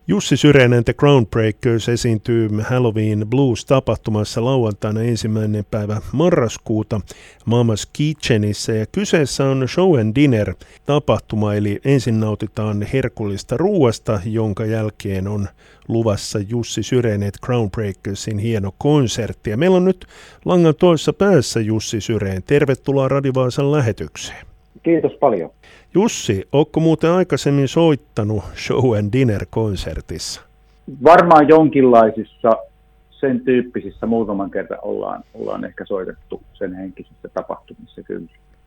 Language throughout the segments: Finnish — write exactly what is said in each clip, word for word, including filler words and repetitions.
Jussi Syränen The Groundbreakers esiintyy Halloween Blues-tapahtumassa lauantaina ensimmäinen päivä marraskuuta Mama's Kitchenissä. Ja kyseessä on show and dinner -tapahtuma, eli ensin nautitaan herkullista ruuasta, jonka jälkeen on luvassa Jussi Syränen The Groundbreakersin hieno konsertti. Ja meillä on nyt langan toisessa päässä Jussi Syränen. Tervetuloa Radio Vaasan lähetykseen. Kiitos paljon. Jussi, ootko muuten aikaisemmin soittanut show and dinner-konsertissa? Varmaan jonkinlaisissa sen tyyppisissä muutaman kerran ollaan, ollaan ehkä soitettu sen henkisissä tapahtumissa kyllä.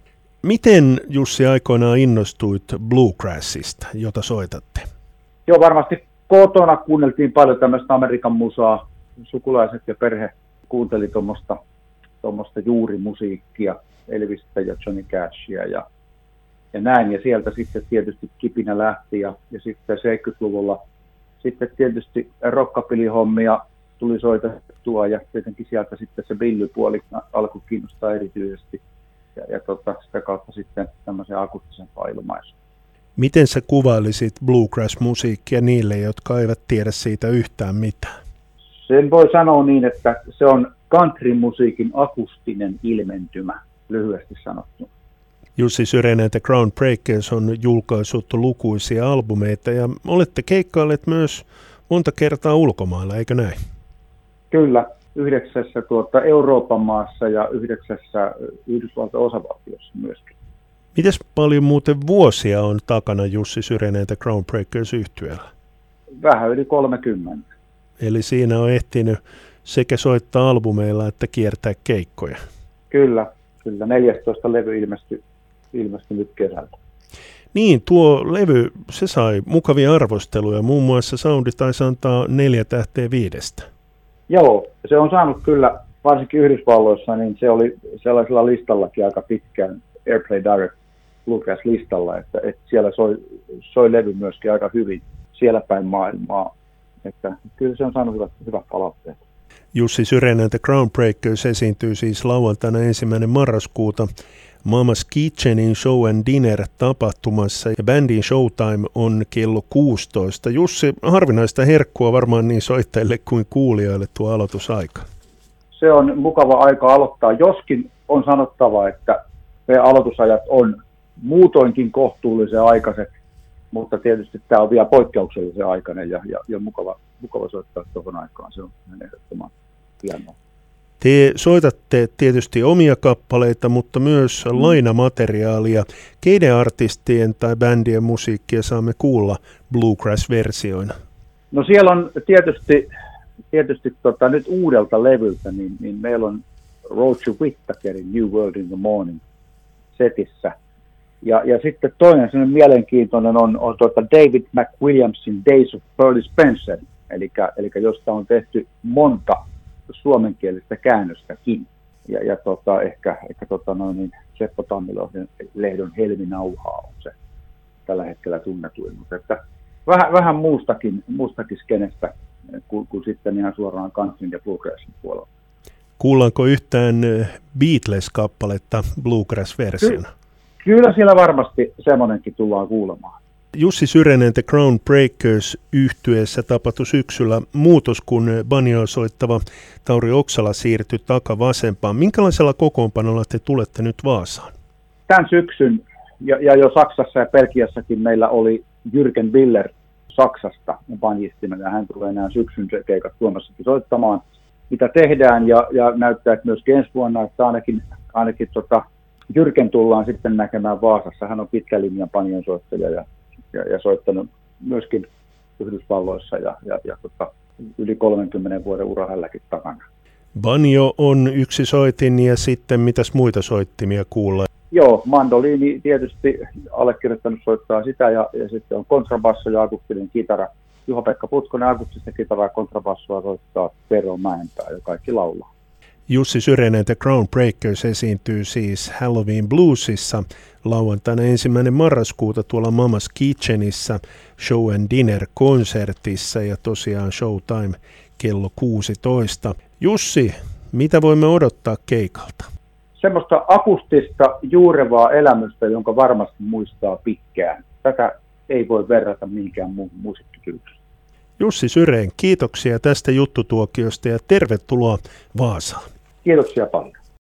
Miten, Jussi, aikoinaan innostuit bluegrassista, jota soitatte? Joo, varmasti kotona kuunneltiin paljon tämmöistä Amerikan musaa. Sukulaiset ja perhe kuunteli tuommoista tuommoista juurimusiikkia, Elvistä ja Johnny Cashia ja Ja näin, ja sieltä sitten tietysti kipinä lähti, ja, ja sitten seitsemänkymmentäluvulla sitten tietysti rockabilly-hommia tuli soitettua, ja tietenkin sieltä sitten se billypuoli alkoi kiinnostaa erityisesti, ja, ja tota, sitä kautta sitten tämmöisen akustisen ilmaisun. Miten sä kuvailisit bluegrass-musiikkia niille, jotka eivät tiedä siitä yhtään mitään? Sen voi sanoa niin, että se on country-musiikin akustinen ilmentymä, lyhyesti sanottuna. Jussi Syränen The Groundbreakers on julkaissut lukuisia albumeita ja olette keikkailleet myös monta kertaa ulkomailla, eikö näin? Kyllä, yhdeksässä tuota, Euroopan maassa ja yhdeksässä Yhdysvaltain osavaltiossa myöskin. Mites paljon muuten vuosia on takana Jussi Syränen The Groundbreakers -yhtyeellä? Vähän yli kolmekymmentä. Eli siinä on ehtinyt sekä soittaa albumeilla että kiertää keikkoja. Kyllä, kyllä. neljästoista levy ilmestyi. ilmestynyt kesältä. Niin, tuo levy, se sai mukavia arvosteluja. Muun muassa soundi taisi antaa neljä tähteä viidestä. Joo, se on saanut kyllä, varsinkin Yhdysvalloissa, niin se oli sellaisella listallakin aika pitkään Airplay Direct Bluegrass-listalla, että, että siellä soi, soi levy myöskin aika hyvin siellä päin maailmaa. Että kyllä se on saanut hyvät, hyvät palautteet. Jussi Syränen The Groundbreakers esiintyy siis lauantaina ensimmäinen marraskuuta Mama's Kitchenin show and dinner -tapahtumassa ja bändin showtime on kello kuusitoista. Jussi, harvinaista herkkua varmaan niin soittajille kuin kuulijoille tuo aloitusaika. Se on mukava aika aloittaa, joskin on sanottava, että meidän aloitusajat on muutoinkin kohtuullisen aikaiset, mutta tietysti tämä on vielä poikkeuksellisen aikainen ja, ja, ja mukava, mukava soittaa tuohon aikaan. Se on ehdottoman hienoa. Te soitatte tietysti omia kappaleita, mutta myös mm. lainamateriaalia. Keiden artistien tai bändien musiikkia saamme kuulla bluegrass-versioina? No siellä on tietysti, tietysti tota, nyt uudelta levyltä, niin, niin meillä on Roger Whittakerin New World in the Morning setissä. Ja, ja sitten toinen sellainen mielenkiintoinen on, on tuota David McWilliamsin Days of Pearly Spencer, eli, eli josta on tehty monta suomenkielistä käännöstäkin. Ja, ja tota, ehkä, ehkä tota noin, niin Seppo Tammilehden lehdon Helminauhaa on se tällä hetkellä tunnetuin. Mutta että vähän, vähän muustakin, muustakin skenestä kuin, kuin sitten ihan suoraan countryn ja bluegrassin puolella. Kuullaanko yhtään Beatles-kappaletta bluegrass-versiona? Ky- kyllä siellä varmasti semmoinenkin tullaan kuulemaan. Jussi Syränen The Groundbreakers -yhtyeessä tapahtui syksyllä muutos, kun banjoa soittava Tauri Oksala siirtyi takavasempaan. Minkälaisella kokoonpanolla te tulette nyt Vaasaan? Tämän syksyn, ja, ja jo Saksassa ja Belgiassakin meillä oli Jürgen Biller Saksasta banjistina, ja hän tulee nämä syksyn keikat Suomessakin soittamaan, mitä tehdään, ja, ja näyttää, että myöskin ensi vuonna, että ainakin, ainakin tota, Jürgen tullaan sitten näkemään Vaasassa. Hän on pitkän linjan banjon soittaja ja Ja, ja soittanut myöskin Yhdysvalloissa ja, ja, ja tota, yli kolmenkymmenen vuoden ura hänelläkin takana. Banjo on yksi soitin ja sitten mitäs muita soittimia kuulla? Joo, mandoliini tietysti allekirjoittanut soittaa sitä ja, ja sitten on kontrabasso ja akustinen kitara. Juha-Pekka Putkonen akustista kitaraa ja kontrabassoa soittaa Tero Mäenpää ja kaikki laulaa. Jussi Syränen The Groundbreakers esiintyy siis Halloween Bluesissa lauantaina ensimmäinen marraskuuta tuolla Mama's Kitchenissä show and dinner -konsertissa ja tosiaan showtime kello kuusitoista. Jussi, mitä voimme odottaa keikalta? Semmoista akustista juurevaa elämystä, jonka varmasti muistaa pitkään. Tätä ei voi verrata mihinkään muuhun musiikkityyliin. Jussi Syreen, kiitoksia tästä juttutuokiosta ja tervetuloa Vaasaan. Kiitoksia paljon.